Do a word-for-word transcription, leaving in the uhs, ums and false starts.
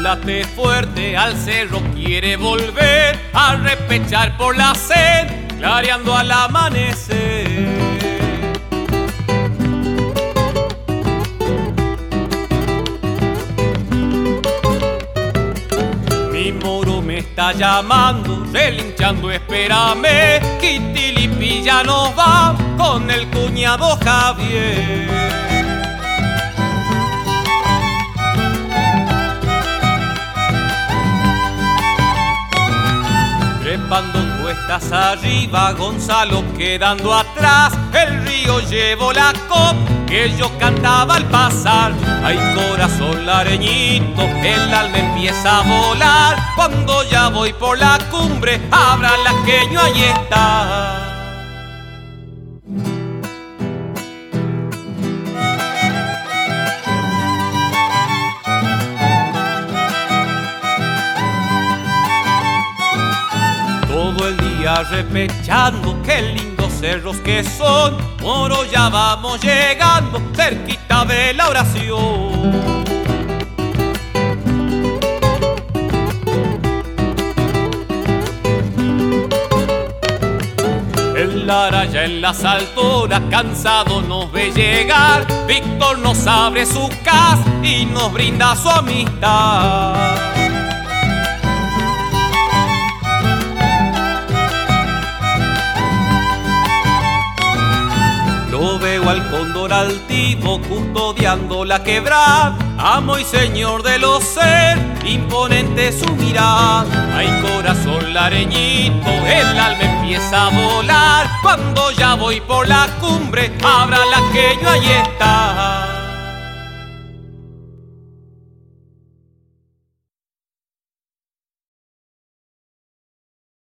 late fuerte, al cerro quiere volver a repechar por la sed, clareando al amanecer. Mi moro me está llamando, relinchando, espérame, Quitilipi ya nos va con el cuñado Javier. Trepando cuestas arriba, Gonzalo quedando atrás, el río llevó la copa que yo cantaba al pasar. Ay, corazón lareñito, el alma empieza a volar, cuando ya voy por la cumbre, abra laqueño, ahí está. Todo el día repechando, qué lindos cerros que son, moro, ya vamos llegando, cerquita de la oración. El Lara ya en las alturas, cansado nos ve llegar, Víctor nos abre su casa y nos brinda su amistad. Lo veo al cóndor altivo custodiando la quebrada, amo y señor de los ser, imponente su mirada. Ay, corazón lareñito, el alma empieza a volar, cuando ya voy por la cumbre, abra laqueño, ahí está.